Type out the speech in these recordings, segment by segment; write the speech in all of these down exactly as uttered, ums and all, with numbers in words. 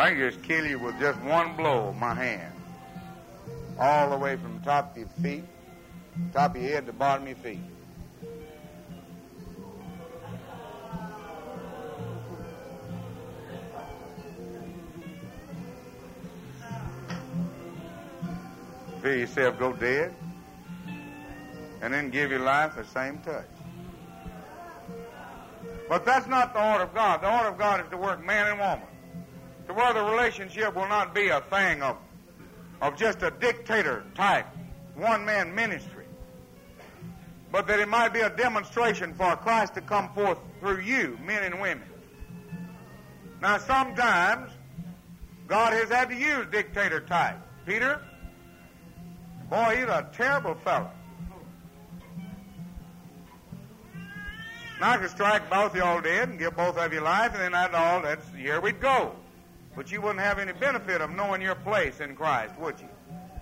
I can just kill you with just one blow of my hand. All the way from the top of your feet, top of your head to the bottom of your feet. Feel yourself go dead, and then give your life the same touch. But that's not the order of God. The order of God is to work man and woman, to where the relationship will not be a thing of, of just a dictator type, one-man ministry, but that it might be a demonstration for Christ to come forth through you, men and women. Now, sometimes God has had to use dictator type. Peter, boy, he's a terrible fellow. Now I could strike both y'all dead and give both of you life, and then that's all, that's, here we'd go. But you wouldn't have any benefit of knowing your place in Christ, would you?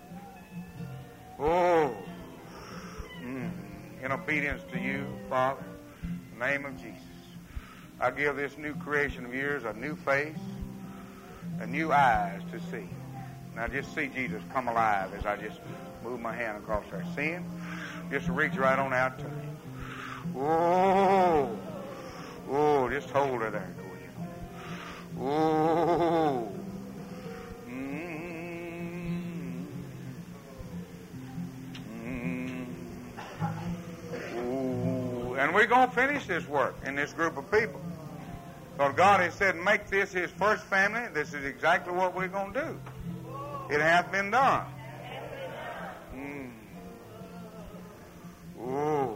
Oh, mm, in obedience to you, Father, in the name of Jesus, I give this new creation of yours a new face, a new eyes to see. Now just see Jesus come alive as I just move my hand across there. See him? Just reach right on out to him. Oh, oh, just hold her there, will you? Oh, mm, mm, oh. And we're going to finish this work in this group of people. Because God has said, make this his first family. This is exactly what we're going to do. It hath been done. Mm. Oh.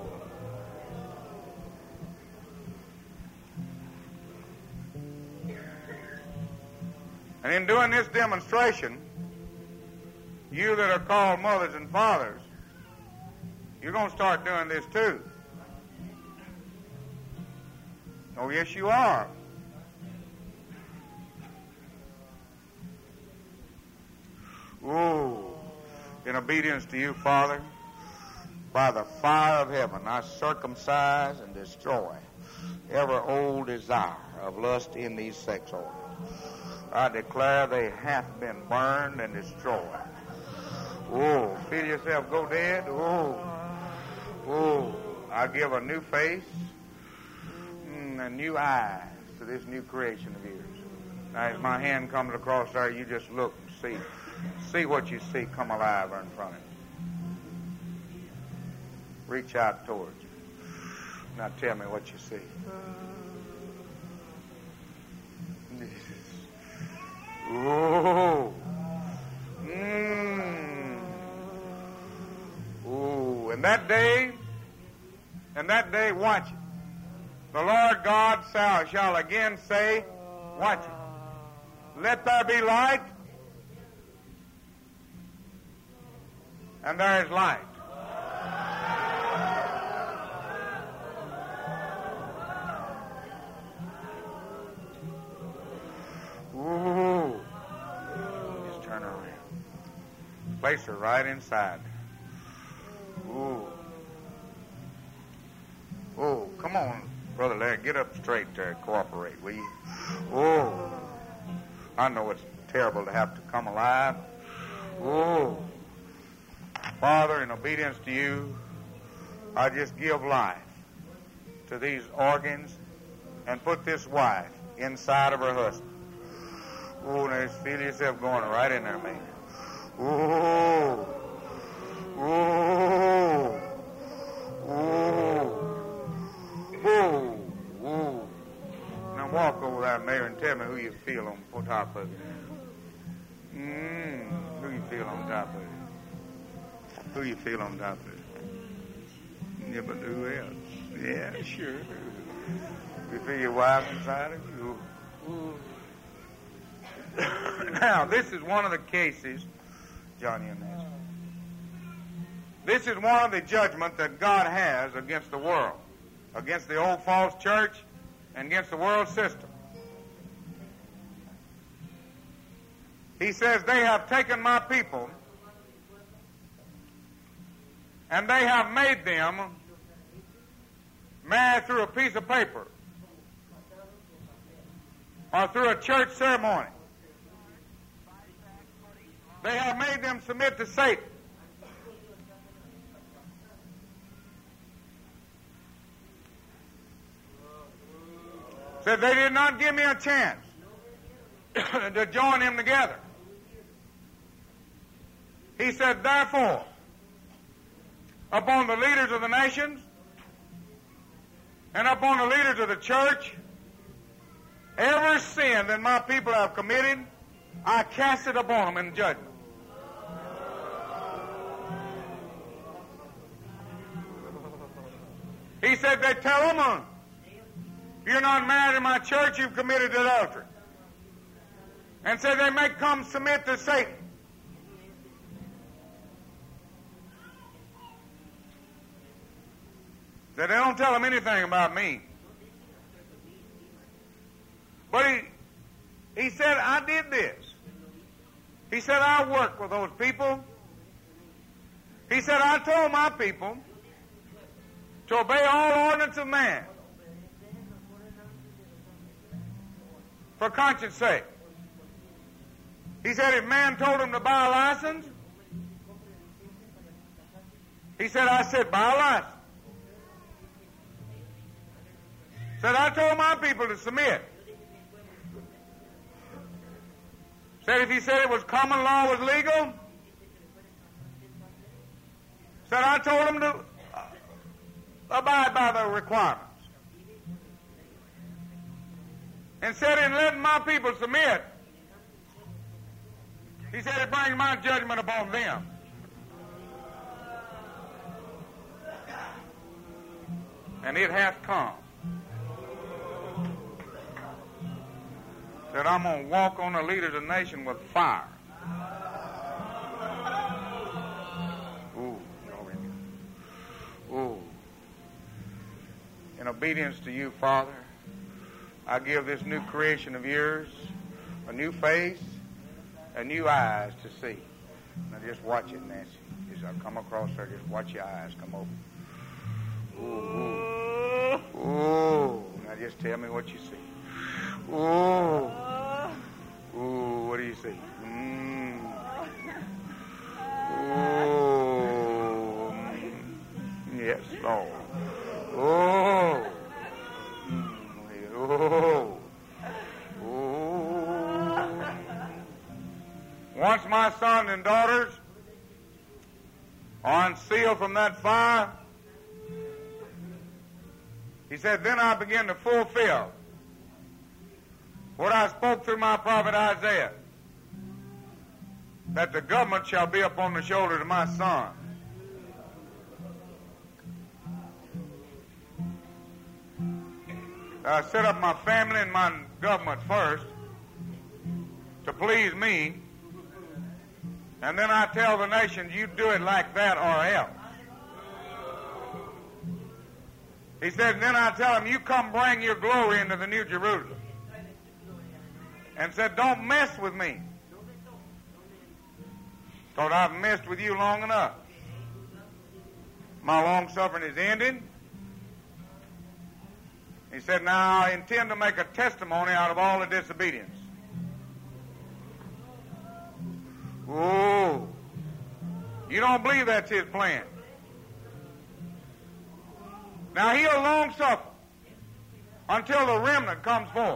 And in doing this demonstration, you that are called mothers and fathers, you're going to start doing this too. Oh, yes, you are. Oh, in obedience to you, Father, by the fire of heaven, I circumcise and destroy every old desire of lust in these sex organs. I declare they hath been burned and destroyed. Oh, feel yourself go dead. Oh, oh, I give a new face mm, and new eyes to this new creation of yours. Now, as my hand comes across there, you just look and see. See what you see come alive right in front of you. Reach out towards you. Now tell me what you see. Oh, mm. Oh, and that day, and that day, watch it. The Lord God shall, shall again say, watch it. Let there be light, and there is light. Ooh. Just turn her around. Place her right inside. Ooh. Oh, come on, Brother Larry. Get up straight there. Cooperate, will you? Oh. I know it's terrible to have to come alive. Oh. Father, in obedience to you, I just give life to these organs and put this wife inside of her husband. Oh, now just feel yourself going right in there, man. Oh, oh, oh, oh, oh. Now walk over there, Mayor, and tell me who you feel on top of it. Mm, who you feel on top of it? Who you feel on top of it? Yeah, but who else? Yeah, sure. You feel your wife inside of you? Ooh. Now, this is one of the cases, Johnny and Nancy. This is one of the judgments that God has against the world, against the old false church, and against the world system. He says, they have taken my people, and they have made them married through a piece of paper or through a church ceremony. They have made them submit to Satan. Said they did not give me a chance to join them together. He said, therefore, upon the leaders of the nations and upon the leaders of the church, every sin that my people have committed, I cast it upon them in judgment. He said, they tell them, if you're not married in my church, you've committed adultery. And said they may come submit to Satan. Said they don't tell them anything about me. But he, he said, I did this. He said, I worked with those people. He said, I told my people to obey all ordinance of man for conscience sake. He said, if man told him to buy a license, he said, I said, buy a license. Said, I told my people to submit. Said, if he said it was common law was legal, said, I told him to abide by the requirements. And said, in letting my people submit, he said, it brings my judgment upon them. And it hath come. Said, I'm going to walk on the leaders of the nation with fire. Ooh, glory. Ooh. In obedience to you, Father, I give this new creation of yours a new face, a new eyes to see. Now just watch it, Nancy. As I come across her, just watch your eyes come open. Ooh, ooh. Ooh. Now just tell me what you see. Ooh. Ooh, what do you see? Mm. Ooh. Yes, Lord. Oh. Oh. Oh. Once my sons and daughters are unsealed from that fire, he said, then I begin to fulfill what I spoke through my prophet Isaiah, that the government shall be upon the shoulders of my son. I set up my family and my government first to please me, and then I tell the nations, you do it like that or else. He said, and then I tell them, you come bring your glory into the New Jerusalem. And said, don't mess with me, because I've messed with you long enough. My long suffering is ended. He said, now I intend to make a testimony out of all the disobedience. Oh, you don't believe that's his plan. Now he'll long suffer until the remnant comes forth.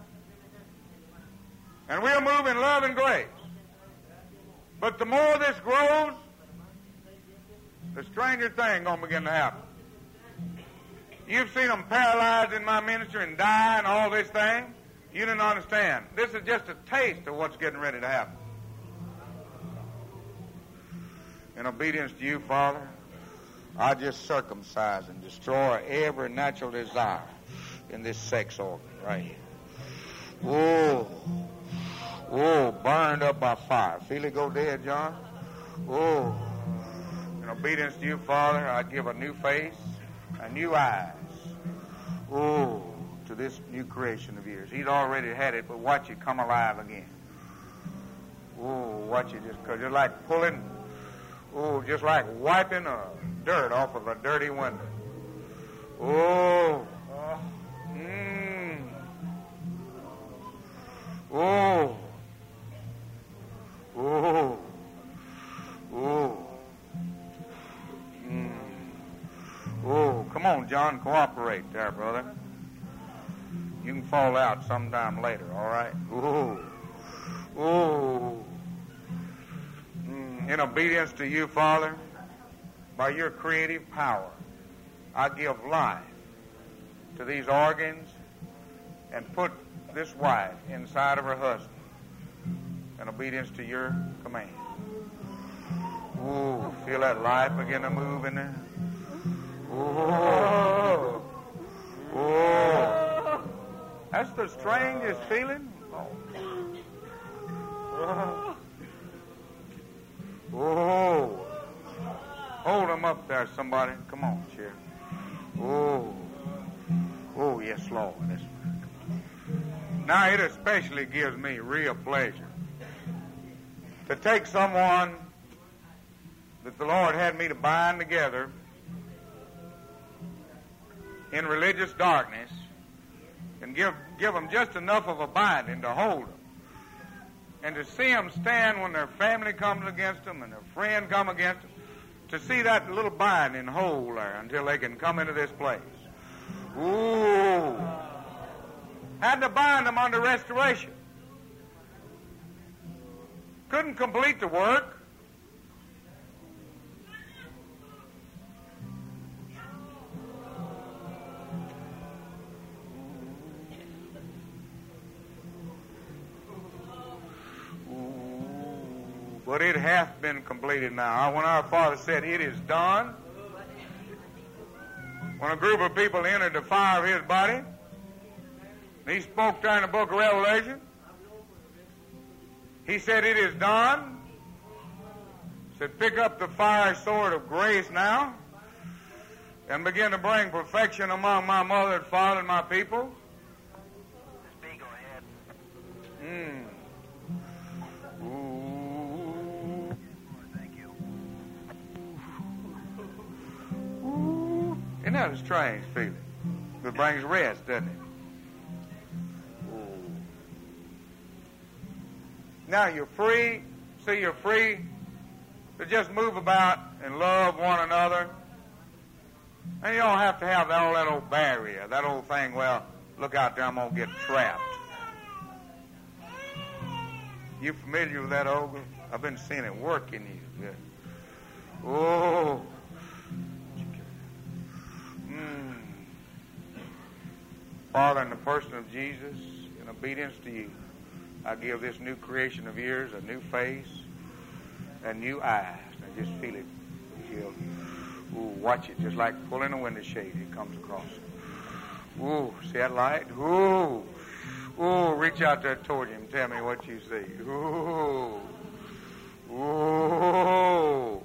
And we'll move in love and grace. But the more this grows, the stranger thing going to begin to happen. You've seen them paralyzed in my ministry and die and all this thing. You didn't understand. This is just a taste of what's getting ready to happen. In obedience to you, Father, I just circumcise and destroy every natural desire in this sex organ right here. Oh, oh, burned up by fire. Feel it go dead, John? Oh, in obedience to you, Father, I give a new face, a new eyes. Oh, to this new creation of yours. He's already had it, but watch it come alive again. Oh, watch it just, cause just like pulling, oh, just like wiping a dirt off of a dirty window. Oh, mm. Oh, oh, John, cooperate there, brother. You can fall out sometime later, all right? Ooh. Ooh. Mm, in obedience to you, Father, by your creative power, I give life to these organs and put this wife inside of her husband in obedience to your command. Ooh, feel that life begin to move in there? Ooh. Ooh. That's the strangest feeling. Oh. Oh. Hold them up there, somebody. Come on, chair. Oh. Oh, yes, Lord. That's... Now, it especially gives me real pleasure to take someone that the Lord had me to bind together in religious darkness and give give them just enough of a binding to hold them. And to see them stand when their family comes against them and their friend come against them, to see that little binding hold there until they can come into this place. Ooh. Had to bind them under restoration. Couldn't complete the work. But it hath been completed now. When our Father said, "It is done," when a group of people entered the fire of his body, he spoke there in the book of Revelation. He said, "It is done." He said, "Pick up the fire sword of grace now and begin to bring perfection among my mother and father and my people." Speak, go ahead. Mm. Isn't that a strange feeling? It brings rest, doesn't it? Ooh. Now you're free. See, you're free to just move about and love one another. And you don't have to have all that old barrier, that old thing, well, look out there, I'm going to get trapped. You familiar with that, Olga? I've been seeing it work in you. Yeah. Oh. Father, in the person of Jesus, in obedience to you, I give this new creation of yours a new face and new eyes. I just feel it. Feel, ooh, watch it, just like pulling a window shade. It comes across. Ooh, see that light? Ooh, ooh, reach out there toward him. Tell me what you see. Ooh, ooh,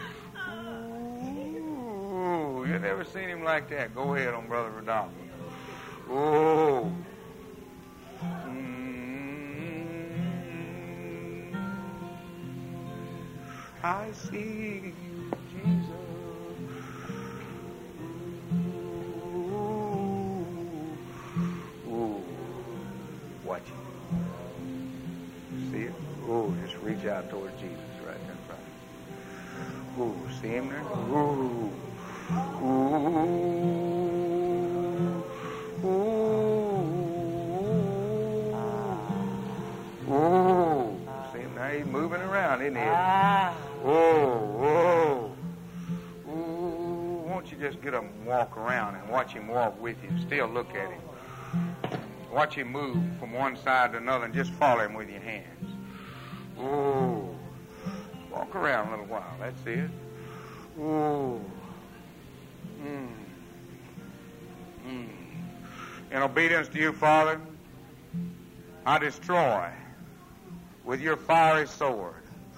ooh. You never seen him like that? Go ahead on Brother Rodolfo. Oh. Mm. I see you, Jesus. Ooh. Ooh. Watch it. See it? Oh, just reach out toward Jesus right there in front of you. Ooh, see him there? Ooh. Ooh. He's moving around, isn't he? Ah. Oh, oh. Ooh, won't you just get him and walk around and watch him walk with you and still look at him. Watch him move from one side to another and just follow him with your hands. Ooh. Walk around a little while. That's it. Ooh. Mm. Mm. In obedience to you, Father, I destroy with your fiery sword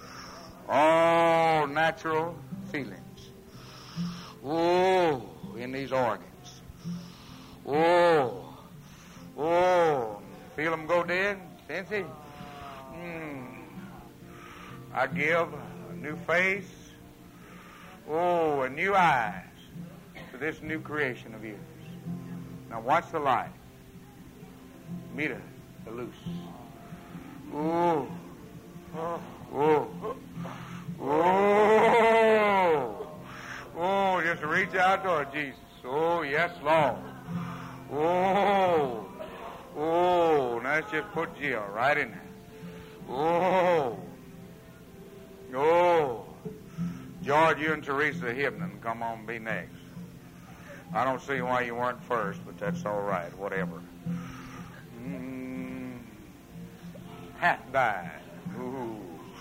all natural feelings. Oh, in these organs. Oh, oh, feel them go dead, Cincy? Mm. I give a new face, oh, and new eyes to this new creation of yours. Now watch the light. Meet her, the loose. Oh, oh, oh, oh, oh, just reach out toward Jesus. Oh, yeah. Yes, Lord. Oh. Oh. Now let's just put Jill right in there. Oh. Oh. George, you and Teresa Hibnan, come on and be next. I don't see why you weren't first, but that's all right, whatever. Mm. Hat died. Ooh.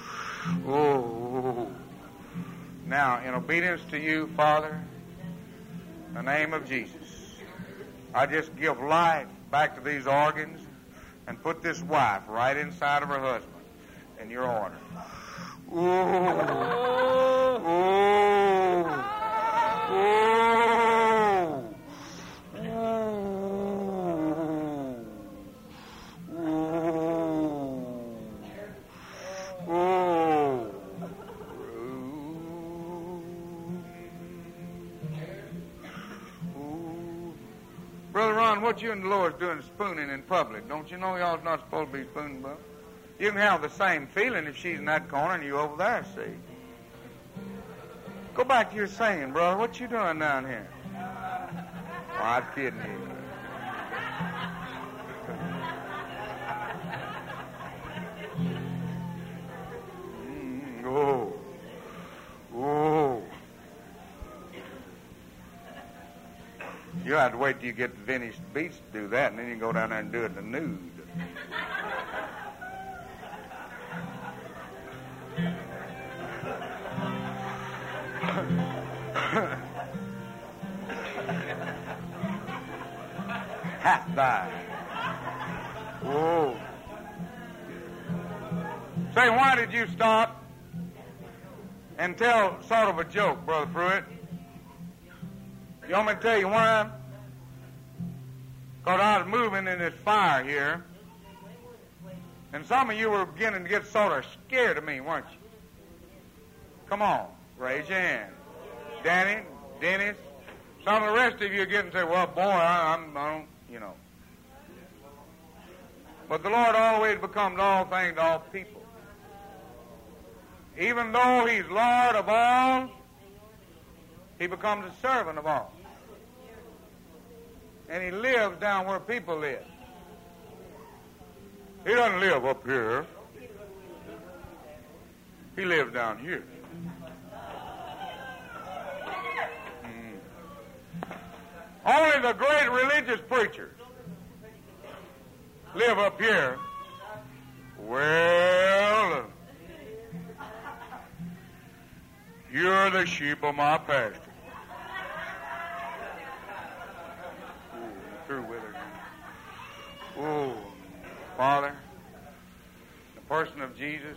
Ooh. Now, in obedience to you, Father, in the name of Jesus, I just give life back to these organs and put this wife right inside of her husband in your order. Ooh. Ooh. Ooh. Brother Ron, what you and Dolores doing spooning in public? Don't you know y'all's not supposed to be spooning, brother? You can have the same feeling if she's in that corner and you over there, see. Go back to your singing, brother. What you doing down here? Oh, I'm kidding you. Mm, oh. Oh. You have to wait till you get the finished beats to do that, and then you can go down there and do it in the nude. Half died. Oh. Say, why did you stop and tell sort of a joke, Brother Pruitt? You want me to tell you why? Because I was moving in this fire here, and some of you were beginning to get sort of scared of me, weren't you? Come on, raise your hand. Danny, Dennis, some of the rest of you are getting to say, well, boy, I, I'm, I don't, you know. But the Lord always becomes all things to all people. Even though He's Lord of all, He becomes a servant of all. And He lives down where people live. He doesn't live up here. He lives down here. Mm. Only the great religious preachers live up here. Well, you're the sheep of my pasture. Through with her. Oh, Father, the person of Jesus,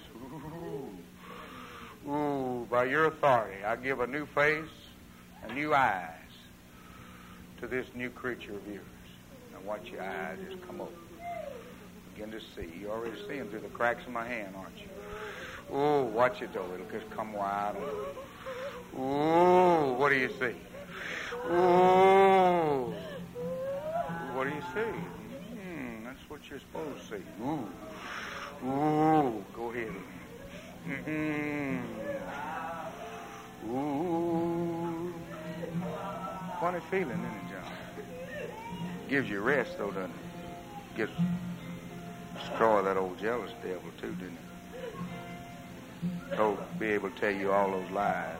ooh, ooh, by your authority, I give a new face and new eyes to this new creature of yours. Now watch your eyes just come open. Begin to see. You already see them through the cracks in my hand, aren't you? Oh, watch it though. It'll just come wide. Ooh, what do you see? Ooh. What do you see? Hmm, that's what you're supposed to see. Ooh. Ooh. Go ahead. Mm-hmm. Ooh. Funny feeling, isn't it, John? Gives you rest, though, doesn't it? Gives destroy that old jealous devil, too, didn't it? Oh, be able to tell you all those lies.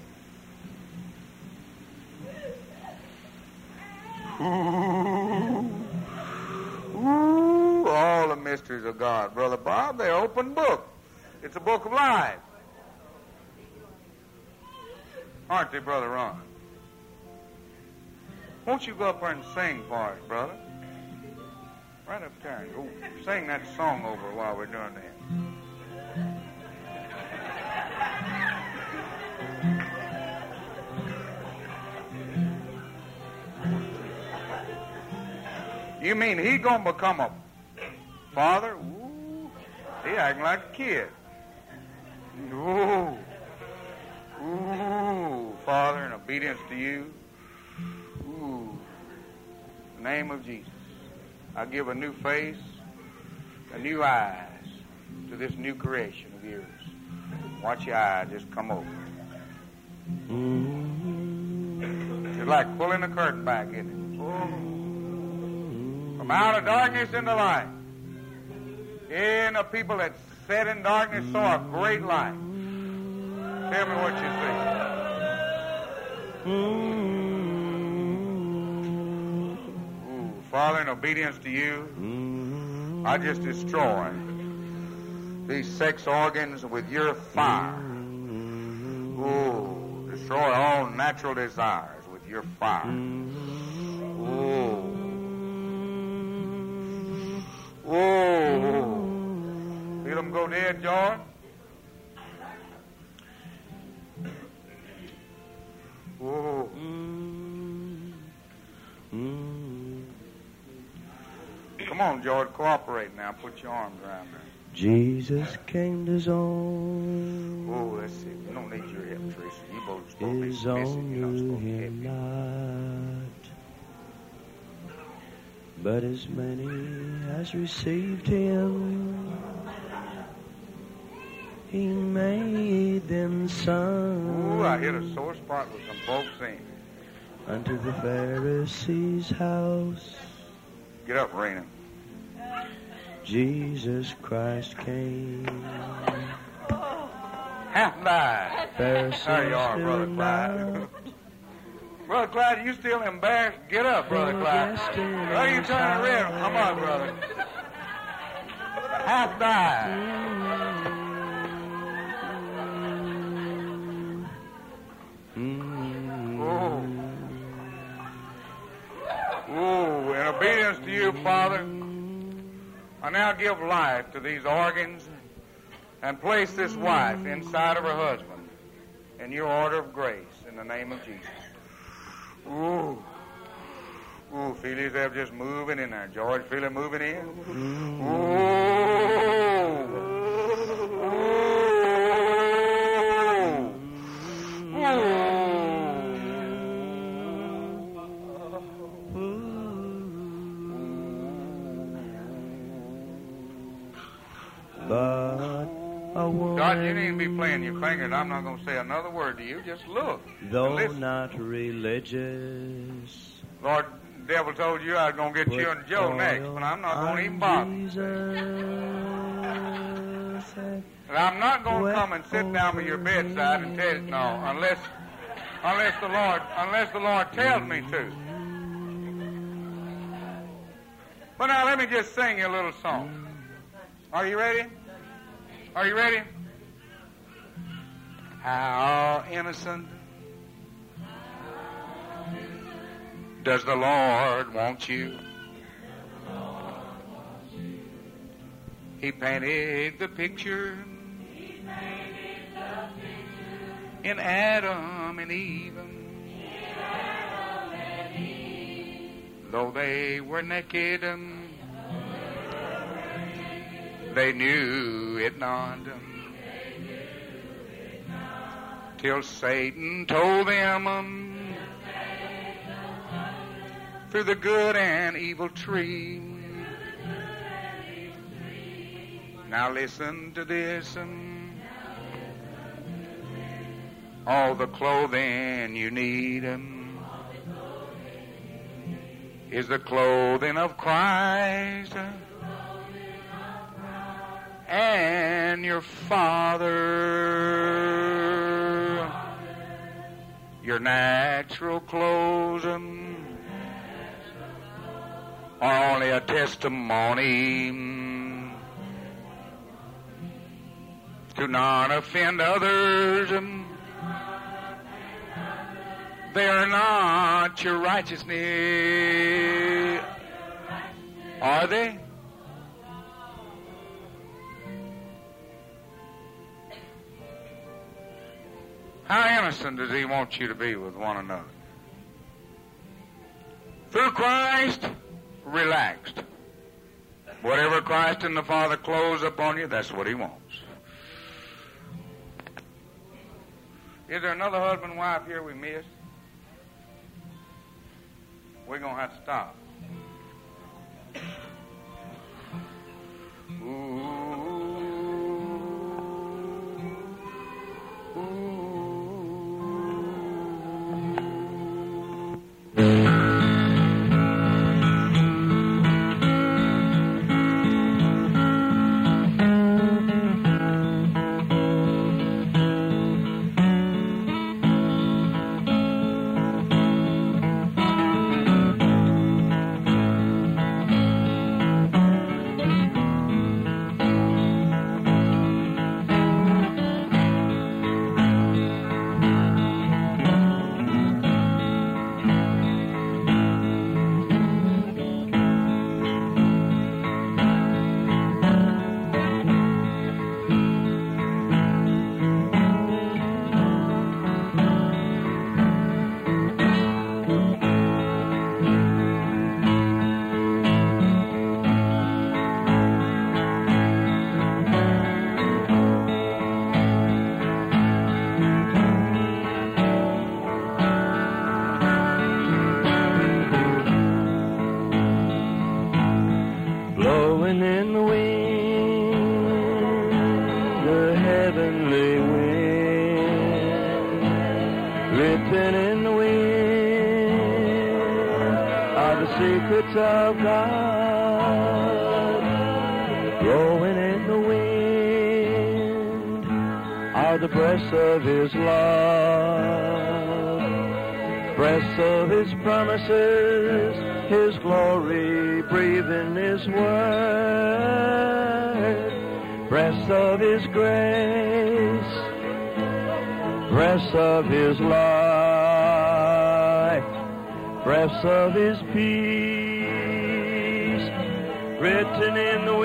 Ooh, ooh, all the mysteries of God. Brother Bob, they're open book. It's a book of life. Aren't they, Brother Ron? Won't you go up there and sing for us, brother? Right up there. And go sing that song over while we're doing that. You mean he gonna become a father? Ooh, he acting like a kid. Ooh, ooh, Father, in obedience to you. Ooh, in the name of Jesus, I give a new face, a new eyes to this new creation of yours. Watch your eyes just come over. Ooh. like pulling the curtain back, isn't it? Oh. From out of darkness into light. In the people that sat in darkness saw a great light. Tell me what you see. Ooh, Father, in obedience to you, I just destroy these sex organs with your fire. Ooh, destroy all natural desires with your fire. Ooh. Ooh. Feel them go dead, George? Ooh. Come on, George, cooperate now. Put your arms around her. Jesus came to his own. Oh, let's see. You don't need your hip, Teresa. You both supposed to be His submissive. own You're not knew supposed to hip him you. not. But as many as received him, he made them sons. Ooh, I hit a sore spot with some folks singing. Unto the Pharisees' house, Get up, Raina. Jesus Christ came. Half died. Pharisees There you are, do Brother Clyde. not. Brother Clyde, you still embarrassed? Get up, Brother Clyde. Why are you turning red? Come on, brother. Half died. Oh. Oh, in obedience to you, Father, I now give life to these organs and place this wife inside of her husband in your order of grace in the name of Jesus. Ooh. Ooh, feel yourself just moving in there, George. Feel it moving in? Ooh. Ooh. Ooh. But a woman, God, you needn't be playing your fingers. I'm not going to say another word to you. Just look. though Listen. not religious, Lord, the devil told you I was going to get you and Joe next, but I'm not going to even bother. And I'm not going to come and sit down by your bedside and tell you no, unless, unless the Lord, unless the Lord tells me to. But now let me just sing you a little song. Are you ready? Are you ready? How innocent does the Lord want you? He painted the picture in Adam and Eve. Though they were naked, they knew it not. Till Satan told them um, through the good and evil tree. Now listen to this. Um, all the clothing you need um, is the clothing of Christ. And your Father, your natural clothes are only a testimony to not offend others. They are not your righteousness, are they? How innocent does he want you to be with one another? Through Christ, relaxed. Whatever Christ and the Father close upon you, that's what he wants. Is there another husband and wife here we missed? We're going to have to stop. Ooh. heavenly wind, written in the wind are the secrets of God, blowing in the wind are the breaths of His love, breaths of His promises, His glory, breathing His word, breaths of His grace, breaths of His life, breaths of His peace, written in the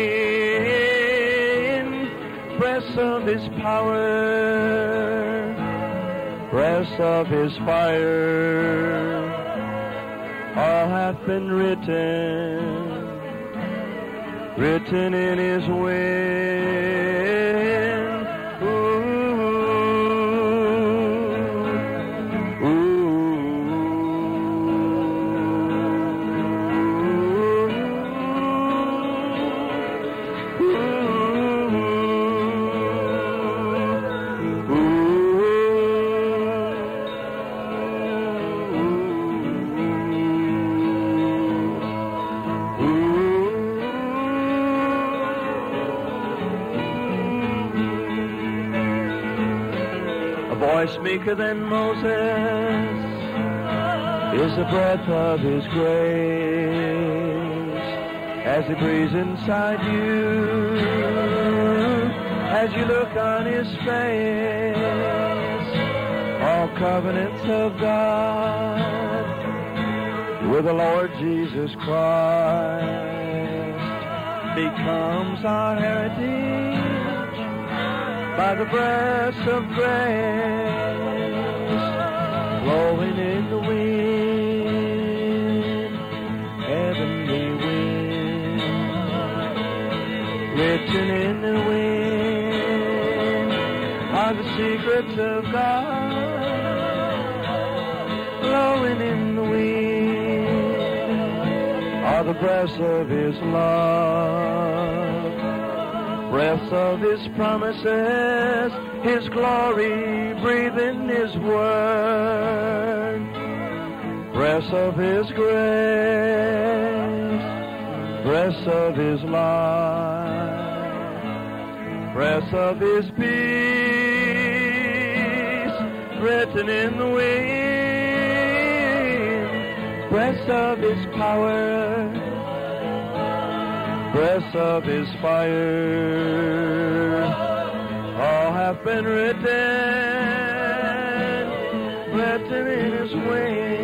wind, breaths of His power, breaths of His fire, all hath been written, written in His wind. Ooh, ooh, Meeker than Moses is the breath of His grace as He breathes inside you, as you look on His face. All covenants of God with the Lord Jesus Christ becomes our heritage by the breath of grace, blowing in the wind, heavenly wind, written in the wind are the secrets of God, blowing in the wind are the breaths of His love, breaths of His promises, His glory, breathing His word, breaths of His grace, breaths of His life, breaths of His peace, written in the wind, breaths of His power, breaths of His fire, all have been written, written in His wind.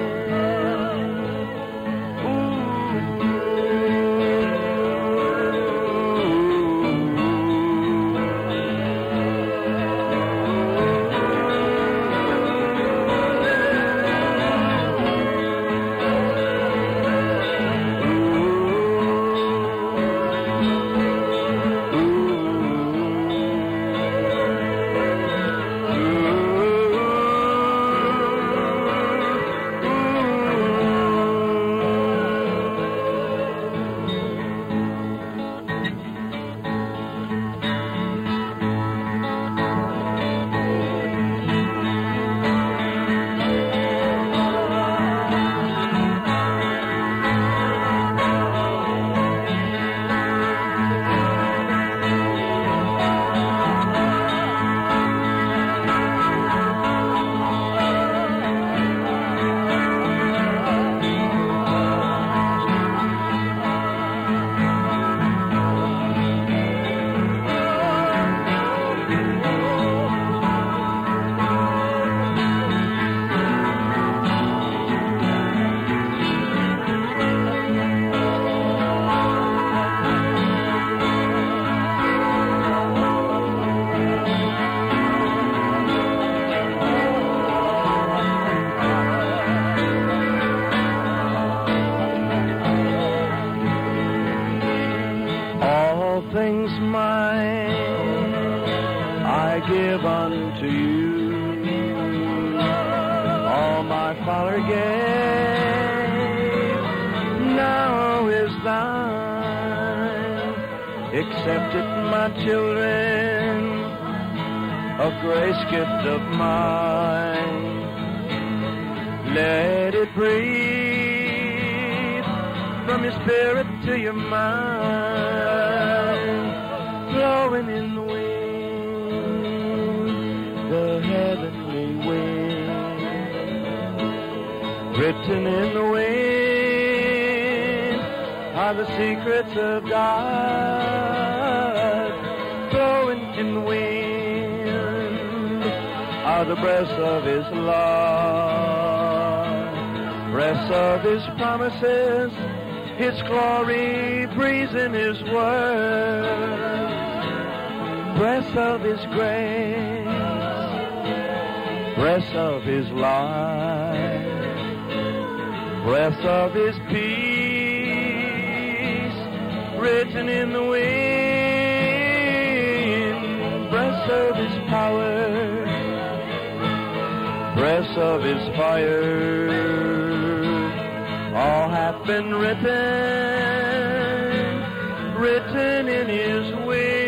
Accept it, my children, a grace gift of mine. Let it breathe from your spirit to your mind, flowing in the wind, the heavenly wind, written in the wind are the secrets of God, flowing in the wind are the breaths of his love, breaths of his promises, his glory breathes in his word, breaths of his grace, breaths of his life, breaths of his peace, written in the wind, breaths of his power, breaths of his fire, all have been written, written in his wind.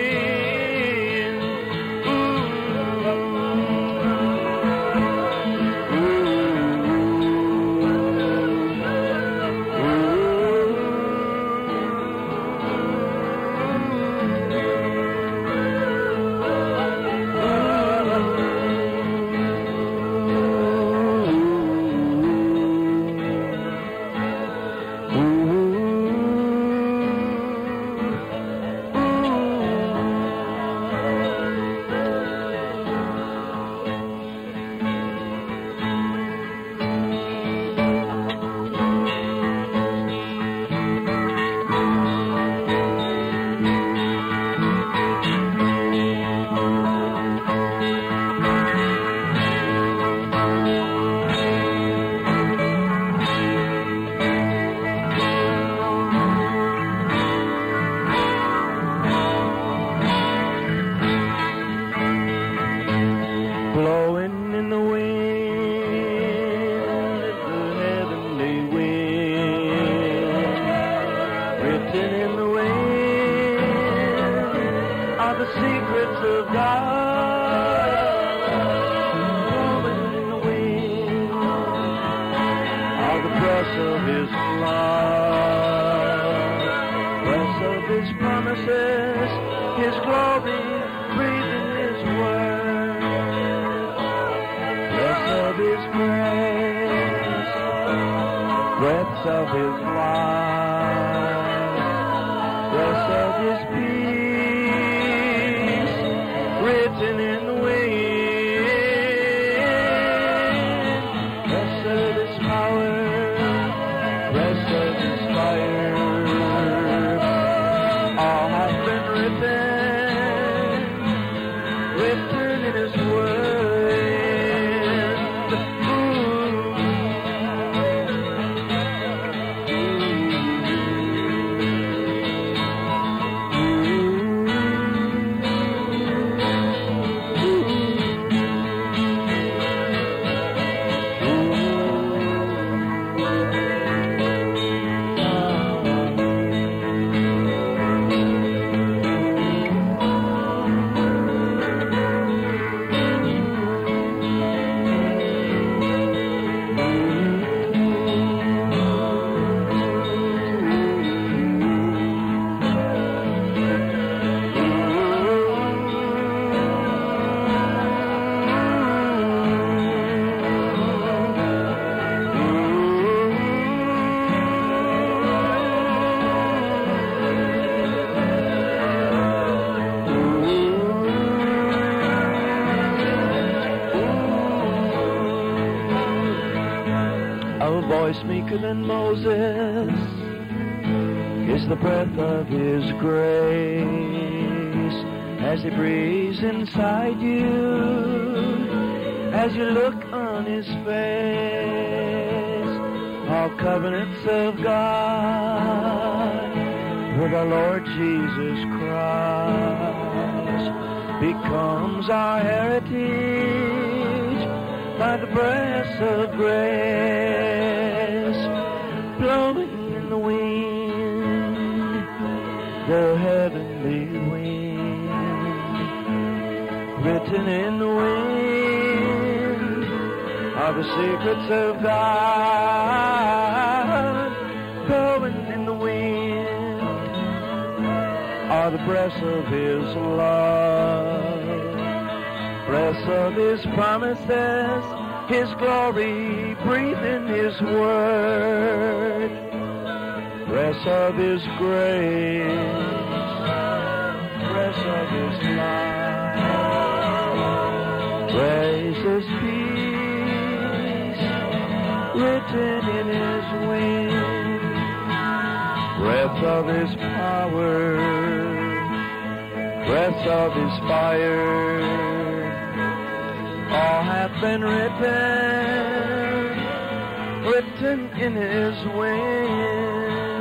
Meeker than Moses is the breath of his grace as he breathes inside you, as you look on his face. All covenants of God with our Lord Jesus Christ becomes our heritage by the breath of grace, blowing in the wind, the heavenly wind, written in the wind are the secrets of God. Blowing in the wind are the breaths of His love, breaths of His promises, His glory, breathe in His word, breaths of His grace, breaths of His love, praise His peace, written in His wings, breath of His power, breath of His fire, all have been written, written in His wings.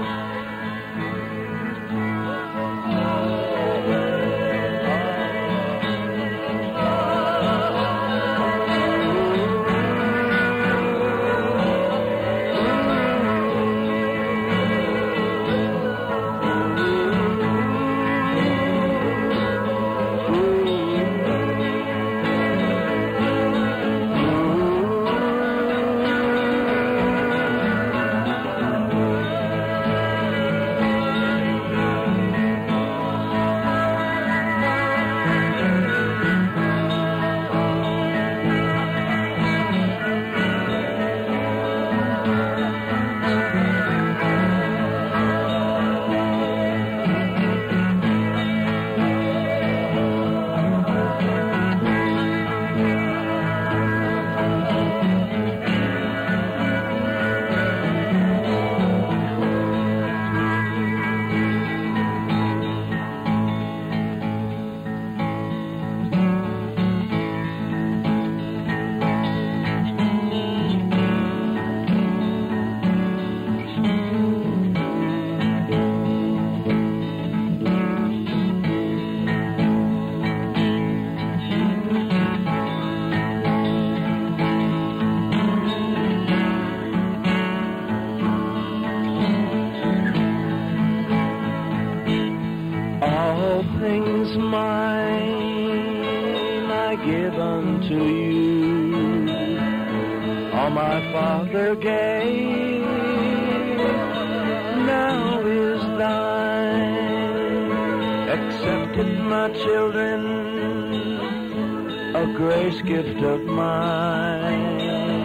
Gift of mine,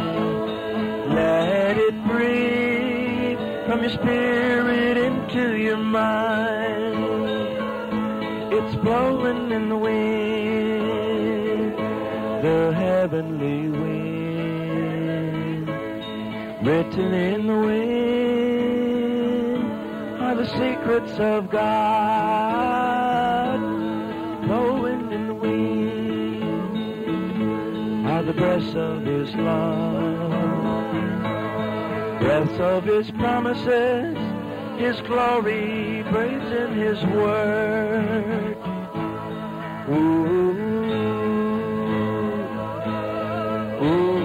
let it breathe from your spirit into your mind. It's blowing in the wind, the heavenly wind, written in the wind are the secrets of God. Blowing in the wind the breaths of His love, breaths of His promises, His glory, praise in His word. Ooh, ooh.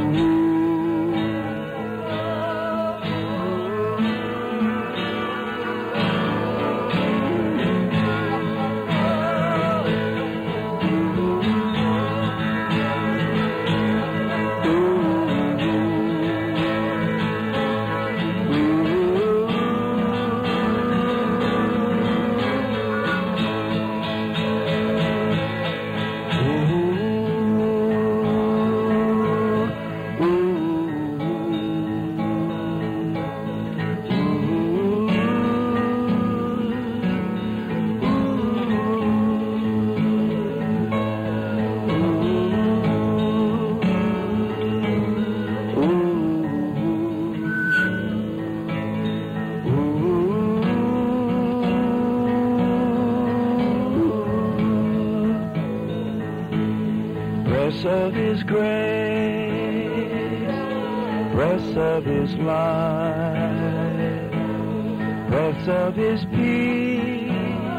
Of His grace, breaths of His life, breaths of His peace,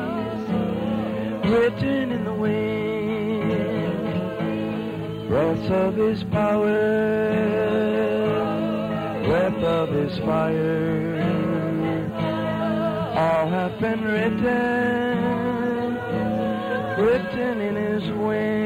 written in the wind, breaths of His power, breath of His fire, all have been written, written in His wind.